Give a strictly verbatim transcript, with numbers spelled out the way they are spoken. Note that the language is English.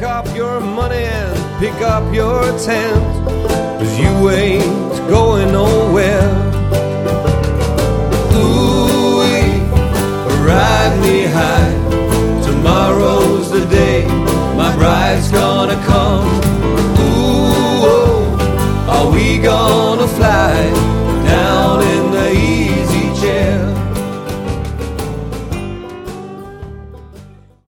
up your money and pick up your tent, 'cause you ain't